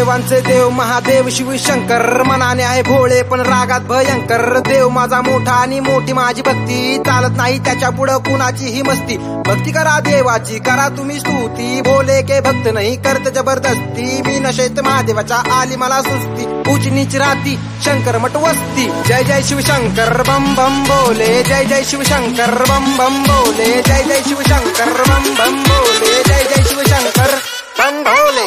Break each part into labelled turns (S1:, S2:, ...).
S1: देवांचे देव महादेव शिव शंकर, मनाने आहे भोळे पण रागात भयंकर. देव माझा मोठा आणि मोठी माझी भक्ती, चालत नाही त्याच्या पुढं कुणाची ही मस्ती. भक्ती करा देवाची करा तुम्ही स्तुती, भोले के भक्त नाही करत जबरदस्ती. मी नशेत महादेवाच्या आली मला सुस्ती, ऊंच नीच राहती शंकर मठ वस्ती. जय जय शिव शंकर बम बम बोले, जय जय शिव शंकर बम बम बोले, जय जय शिव शंकर बम बम बोले, जय जय शिव शंकर बम भोले.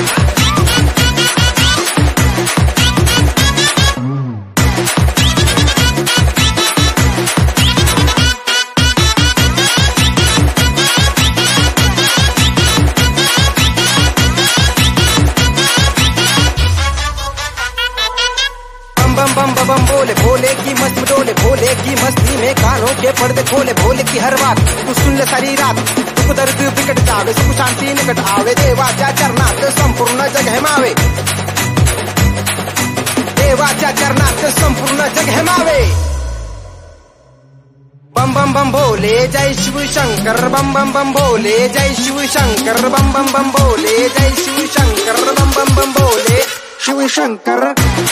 S1: बम बम बम बम बोले, भोले की मस्त डोले, भोले की मस्ती में कानों के पर्दे खोले. भोले की हर बात तू सुन ले सारी रात, दुख दर्द बिकट जावे सुख शांती निकट आवे. देवाच्या चरणात संपूर्ण जग हेमावे, देवाच्या चरणात संपूर्ण जग हेमावे. बम बम बम भोले जय शिव शंकर, बम बम बम भोले जय शिव शंकर, बम बम बम भोले जय शिव शंकर, बम बम बम भोले शिव शंकर.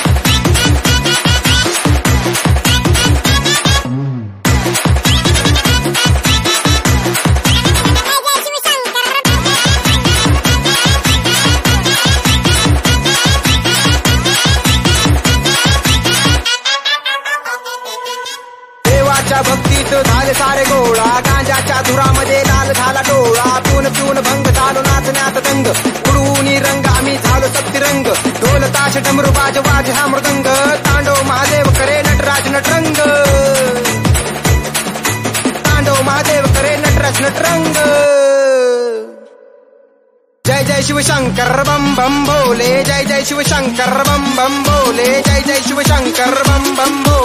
S1: भक्तीत झाले सारे गोळा, गांजाच्या धुरामध्ये लाल झाला डोळा. पिऊन पिऊन भंग झालो नाचण्यात दंग, उडवून रंग आम्ही झालो सप्तिरंग. ढोल ताश डमरू बाज वाज हा मृदंग, तांडव महादेव करे नटराज नटरंग, तांडव महादेव करे नटराज नटरंग. जय जय शिव शंकर बम बम भोले, जय जय शिव शंकर बम बम भोले, जय जय शिव शंकर बम बम भोले.